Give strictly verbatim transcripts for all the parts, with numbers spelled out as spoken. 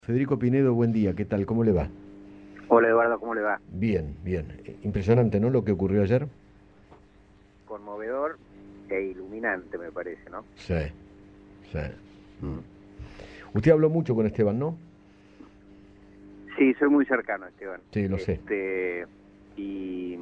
Federico Pinedo, buen día, ¿qué tal? ¿Cómo le va? Hola Eduardo, ¿cómo le va? Bien, bien. Eh, Impresionante, ¿no? Lo que ocurrió ayer. Conmovedor e iluminante me parece, ¿no? Sí, sí. Mm. Usted habló mucho con Esteban, ¿no? Sí, soy muy cercano, Esteban. Sí, lo sé. Este, y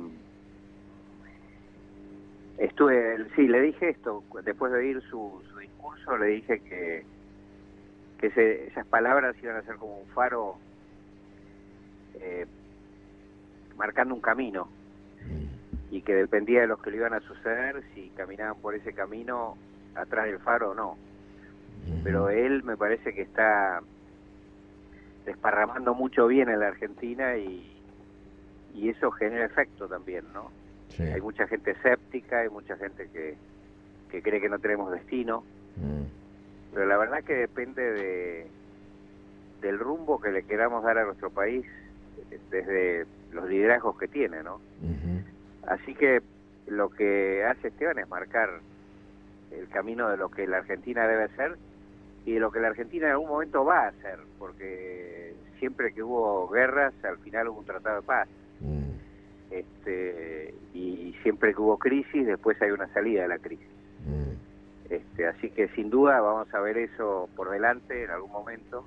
estuve, sí, le dije esto, después de oír su, su discurso, le dije que, que ese- esas palabras iban a ser como un faro eh, marcando un camino y que dependía de los que le iban a suceder si caminaban por ese camino atrás del faro o no. Ujú. Pero él me parece que está desparramando mucho bien en la Argentina y, y eso genera efecto también, ¿no? Sí. Hay mucha gente escéptica, hay mucha gente que, que cree que no tenemos destino, Mm. pero la verdad que depende de del rumbo que le queramos dar a nuestro país eh, desde los liderazgos que tiene, ¿no? Ujú. Así que lo que hace Esteban es marcar el camino de lo que la Argentina debe ser y de lo que la Argentina en algún momento va a hacer, porque siempre que hubo guerras, al final hubo un tratado de paz. Mm. Este, y siempre que hubo crisis, después hay una salida de la crisis. Mm. Este, así que sin duda vamos a ver eso por delante en algún momento,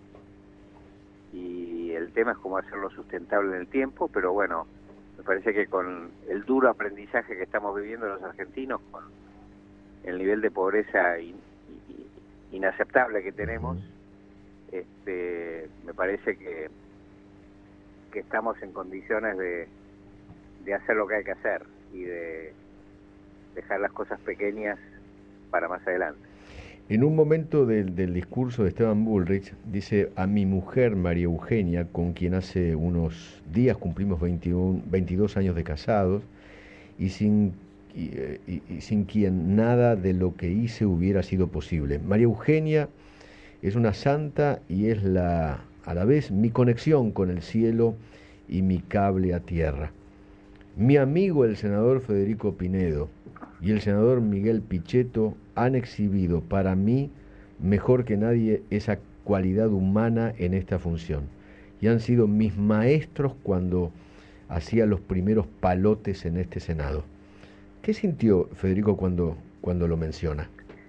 y el tema es cómo hacerlo sustentable en el tiempo, pero bueno, me parece que con el duro aprendizaje que estamos viviendo los argentinos, con el nivel de pobreza in, in, inaceptable que tenemos, Ujú. este, me parece que, que estamos en condiciones de, de hacer lo que hay que hacer y de dejar las cosas pequeñas para más adelante. En un momento del, del discurso de Esteban Bullrich, dice a mi mujer María Eugenia, con quien hace unos días cumplimos veintiuno, veintidós años de casados, y sin, y, eh, y- y sin quien nada de lo que hice hubiera sido posible. María Eugenia es una santa y es la, a la vez mi conexión con el cielo y mi cable a tierra. Mi amigo el senador Federico Pinedo y el senador Miguel Pichetto han exhibido para mí mejor que nadie esa cualidad humana en esta función y han sido mis maestros cuando hacía los primeros palotes en este Senado. ¿Qué sintió Federico cuando, cuando lo menciona?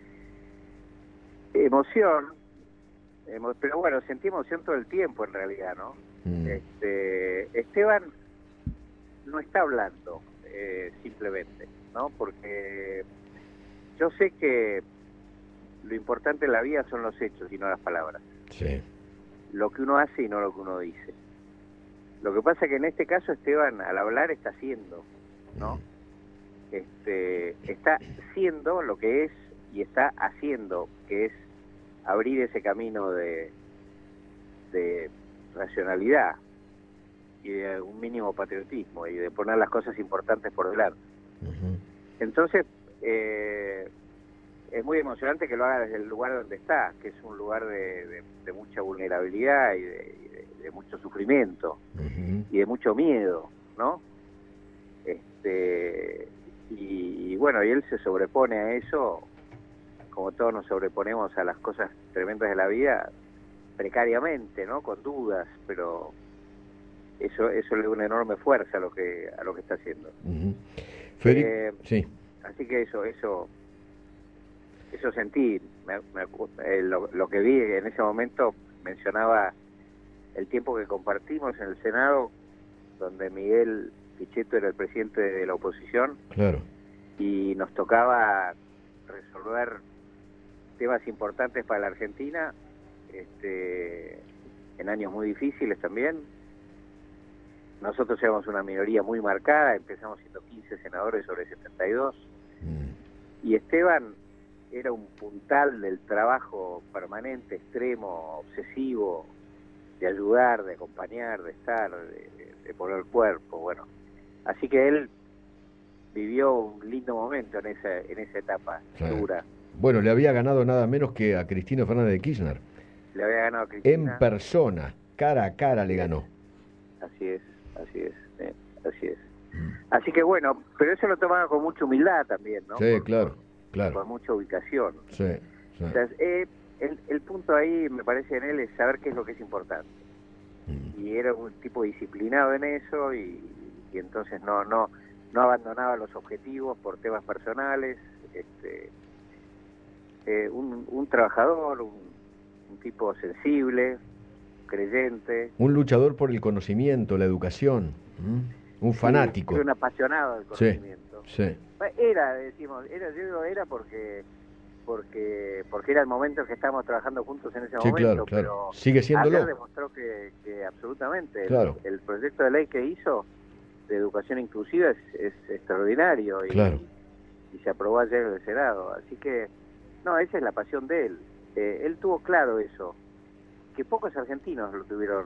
Emoción, emo, pero bueno, sentí emoción todo el tiempo en realidad, ¿no? Mm. Este, Esteban no está hablando eh, simplemente, ¿no? Porque yo sé que lo importante en la vida son los hechos y no las palabras. Sí. Lo que uno hace y no lo que uno dice. Lo que pasa es que en este caso Esteban al hablar está haciendo, ¿no? Mm. Este, está siendo lo que es y está haciendo, que es abrir ese camino de, de racionalidad y de un mínimo patriotismo y de poner las cosas importantes por delante. Ujú. Entonces, eh, es muy emocionante que lo haga desde el lugar donde está, que es un lugar de, de, de mucha vulnerabilidad y de, y de, de mucho sufrimiento Ujú. y de mucho miedo, ¿no? Este, y, y bueno, y él se sobrepone a eso, como todos nos sobreponemos a las cosas tremendas de la vida, precariamente, ¿no? Con dudas, pero eso eso le da una enorme fuerza a lo que a lo que está haciendo. Ujú. Federico, Eh, sí, así que eso eso eso sentí, me, me, eh, lo, lo que vi en ese momento mencionaba el tiempo que compartimos en el Senado, donde Miguel Pichetto era el presidente de la oposición claro. y nos tocaba resolver temas importantes para la Argentina, este, en años muy difíciles también. Nosotros éramos una minoría muy marcada, empezamos siendo quince senadores sobre setenta y dos, Mm. y Esteban era un puntal del trabajo permanente, extremo, obsesivo, de ayudar, de acompañar, de estar, de, de poner el cuerpo, bueno. Así que él vivió un lindo momento en esa, en esa etapa Claro. dura. Bueno, le había ganado nada menos que a Cristina Fernández de Kirchner. Le había ganado a En Cristina, persona, cara a cara le así es, ganó. así es, así es, eh, así es. Mm. Así que bueno, pero eso lo tomaba con mucha humildad también, ¿no? Sí, Con, con, claro, claro. con mucha ubicación. Sí, sí. O sea, eh, el, el punto ahí, me parece, en él es saber qué es lo que es importante. Mm. Y era un tipo disciplinado en eso y, y entonces no no no abandonaba los objetivos por temas personales. Este, eh, un, un trabajador, un, un tipo sensible, creyente. Un luchador por el conocimiento, la educación. ¿Mm? Un fanático. Sí, era un apasionado del conocimiento. Sí, sí. Era, decimos, era, yo digo era porque porque porque era el momento en que estábamos trabajando juntos en ese Sí, momento, claro, claro. pero Sigue siéndolo. ayer demostró que, que absolutamente Claro. el, el proyecto de ley que hizo de educación inclusiva es, es extraordinario y, Claro. y se aprobó ayer en el Senado, así que no, esa es la pasión de él. Eh, él tuvo claro eso, que pocos argentinos lo tuvieron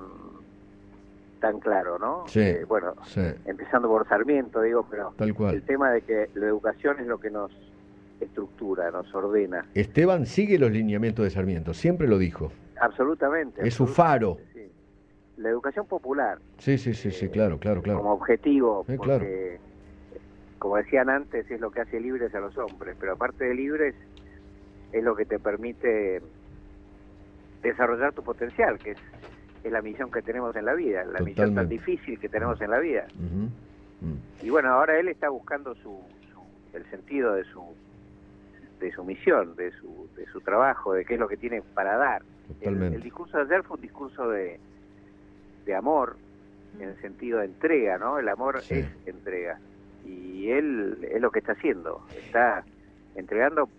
tan claro, ¿no? Sí, Eh, bueno, sí. empezando por Sarmiento, digo, pero Tal cual. el tema de que la educación es lo que nos estructura, nos ordena. Esteban sigue los lineamientos de Sarmiento, siempre lo dijo. Absolutamente. Es su absolutamente, faro. sí. La educación popular. Sí, sí, sí, sí, eh, claro, claro, claro. Como objetivo, Sí, porque, claro. como decían antes, es lo que hace libres a los hombres, pero aparte de libres, es lo que te permite desarrollar tu potencial, que es, es la misión que tenemos en la vida, la Totalmente. misión tan difícil que tenemos en la vida. Uh-huh. Uh-huh. Y bueno, ahora él está buscando su, su el sentido de su de su misión, de su de su trabajo, de qué es lo que tiene para dar. El, el discurso de ayer fue un discurso de, de amor, en el sentido de entrega, ¿no? El amor Sí. es entrega. Y él es lo que está haciendo, está entregando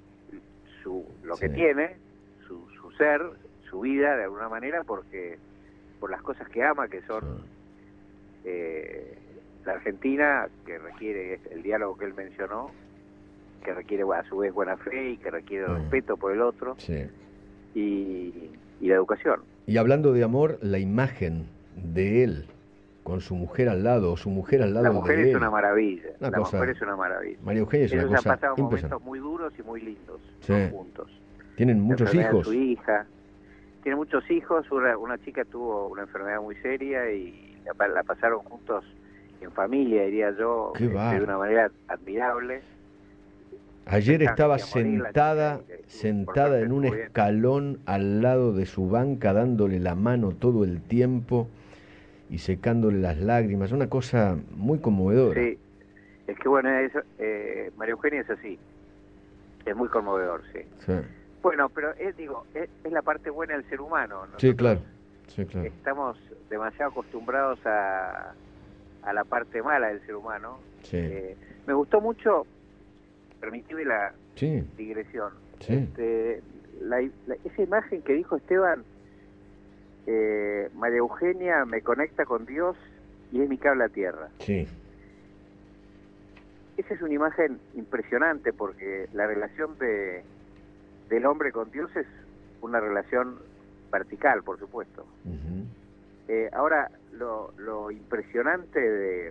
su lo que Sí. tiene, su, su ser, su vida de alguna manera, porque por las cosas que ama, que son Sí. eh, la Argentina, que requiere el diálogo que él mencionó, que requiere a su vez buena fe y que requiere Mm. respeto por el otro, Sí. y, y la educación. Y hablando de amor, la imagen de él con su mujer al lado, o su mujer al lado La mujer de es él. una maravilla, Una la cosa- mujer es una maravilla. María Eugenia es una Ellos han cosa pasado momentos impresionante. muy duros y muy lindos, Sí. ¿no? Juntos. Tienen La muchos enfermedad de hijos. su hija, tiene muchos hijos, una, una chica tuvo una enfermedad muy seria y la, pa- la pasaron juntos en familia, diría yo, Qué este, de bárbaro. una manera admirable. Ayer Pensaban estaba que iba a morir la sentada, chica y que estuvo- por sentada suerte en un estuvo bien. escalón al lado de su banca, dándole la mano todo el tiempo y secándole las lágrimas. Una cosa muy conmovedora. Sí, es que bueno, eso, eh, María Eugenia es así, es muy conmovedor, sí. Sí, Bueno, pero es, digo, es, es la parte buena del ser humano. sí, Nosotros claro. Sí, claro. Estamos demasiado acostumbrados a, a la parte mala del ser humano. Sí. Eh, me gustó mucho, permitime la Sí, digresión, sí. este, la, la- esa imagen que dijo Esteban, eh, María Eugenia me conecta con Dios y es mi cable a tierra. Sí. Esa es una imagen impresionante porque la relación de del hombre con Dios es una relación vertical, por supuesto. Ujú. Eh, ahora, lo, lo impresionante de,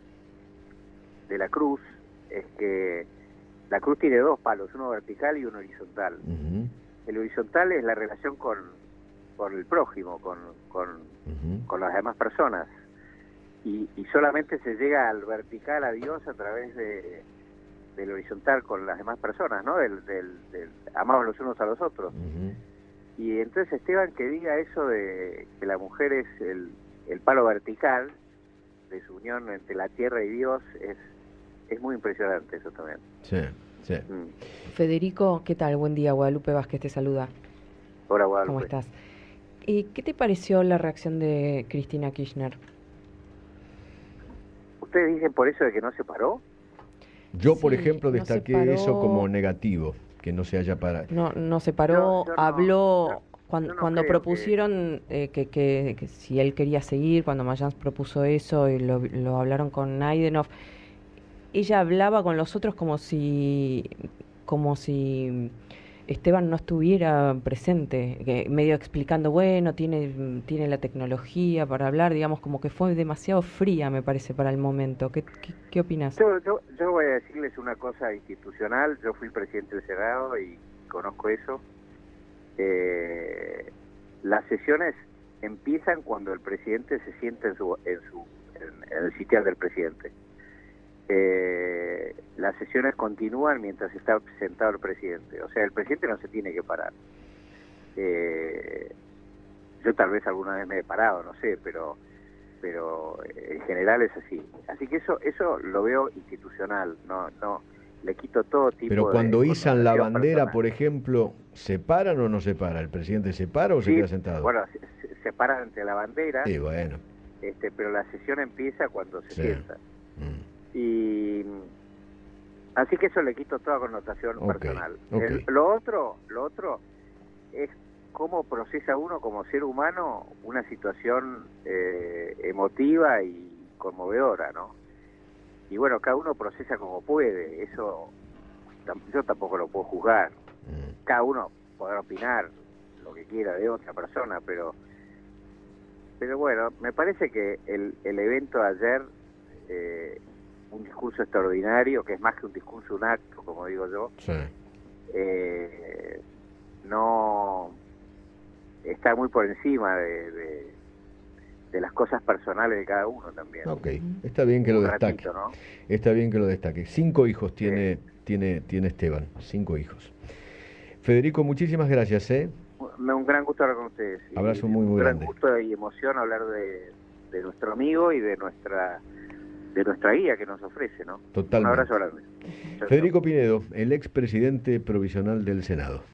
de la cruz es que la cruz tiene dos palos, uno vertical y uno horizontal. Ujú. El horizontal es la relación con, con el prójimo, con, con, Ujú. con las demás personas. Y, y solamente se llega al vertical, a Dios, a través de, del horizontal con las demás personas, ¿no? Del, del, del amamos los unos a los otros. Ujú. Y entonces Esteban, que diga eso de que la mujer es el, el palo vertical de su unión entre la tierra y Dios, es, es muy impresionante eso también. Sí, sí. Mm. Federico, ¿qué tal? Buen día, Guadalupe Vázquez te saluda. Hola, Guadalupe. ¿Cómo estás? ¿Y qué te pareció la reacción de Cristina Kirchner? ¿Ustedes dicen por eso de que no se paró? Yo, por Sí, ejemplo, no se destaqué paró. eso como negativo, que no se haya parado. No, no se paró, Yo- yo no- habló yo- cuando, yo no cuando creo propusieron eh, que, que, que si él quería seguir, cuando Mayans propuso eso y lo, lo hablaron con Naidenov, ella hablaba con los otros como si como si Esteban no estuviera presente, que medio explicando, bueno, tiene tiene la tecnología para hablar, digamos, como que fue demasiado fría, me parece, para el momento. ¿Qué, qué, qué opinas? Yo, yo, yo voy a decirles una cosa institucional. Yo fui presidente del Senado y conozco eso. Eh, las sesiones empiezan cuando el presidente se sienta en, su, en, su, en, en el sitial del presidente. Eh, las sesiones continúan mientras está sentado el presidente. O sea, el presidente no se tiene que parar. Eh, yo tal vez alguna vez me he parado, no sé, pero pero en general es así. Así que eso eso lo veo institucional, no no le quito todo tipo de... Pero cuando izan la connotación bandera, personal. por ejemplo, ¿se paran o no se para? ¿El presidente se para o se Sí, queda sentado? bueno, se, se- se paran ante la bandera, Sí, bueno. este, pero la sesión empieza cuando se Sí. sienta. Mm. Y así que eso le quito toda connotación Ok, personal. ok. El- lo otro, lo otro es cómo procesa uno como ser humano una situación eh, emotiva y conmovedora, ¿no? Y bueno, cada uno procesa como puede, eso tam- yo tampoco lo puedo juzgar. Mm. Cada uno podrá opinar lo que quiera de otra persona, pero pero bueno, me parece que el, el evento de ayer, eh, un discurso extraordinario, que es más que un discurso, un acto, como digo yo, Sí. eh, no está muy por encima de, de, de las cosas personales de cada uno también. Ok, está bien que lo Un destaque. ratito, ¿no? Está bien que lo destaque. Cinco hijos tiene, Sí. tiene, tiene Esteban, cinco hijos. Federico, muchísimas gracias, ¿eh? Me un gran gusto hablar con ustedes. Y Abrazo muy, muy un gran grande. gusto y emoción hablar de, de nuestro amigo y de nuestra de nuestra guía que nos ofrece, ¿no? Totalmente. Un abrazo grande. Chau, chau. Federico Pinedo, el expresidente provisional del Senado.